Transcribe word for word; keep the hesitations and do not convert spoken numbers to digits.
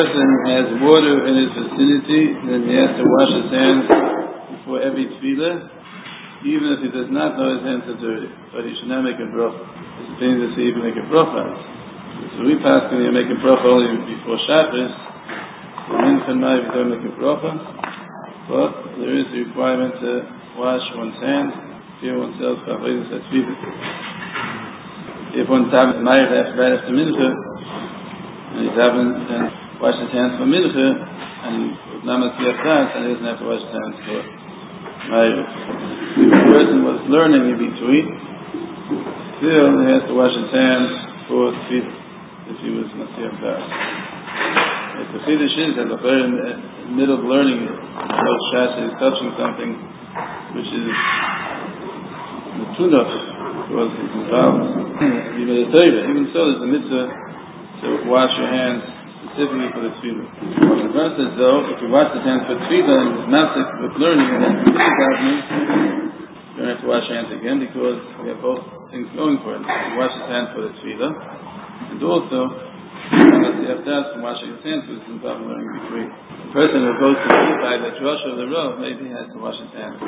person has water in his vicinity, then he has to wash his hands before every tefillah, even if he does not know his hands are dirty. But he should not make a bracha. It's a thing to say even make a bracha. So we pass when you make a bracha only before Shabbos. So mincha and ma'ariv don't make a bracha, but there is a requirement to wash one's hands, prepare oneself for avodas tefillah. If one tables ma'ariv after right after mincha, and he's having and wash his hands for mincha, and with namasiyach das, and he doesn't have to wash his hands for ma'ariv. If the person was learning in between, still he has to wash his hands for tefillah, if he was masiyach das. If the chiddush is that the person in the middle of learning, no shas is touching something which is the tunach, because it's involved, even the Torah, even so, there's a mitzvah to wash your hands specifically for the tefillah. What the verse says though, if you wash his hands for tefillah and it's mafsek with learning and then you don't have to wash your hands again because we have both things going for it. You wash his hands for the tefillah, and also you have to from washing his hands because it's involved in learning between. The person who goes to the by the Rosh of the row, maybe he has to wash his hands.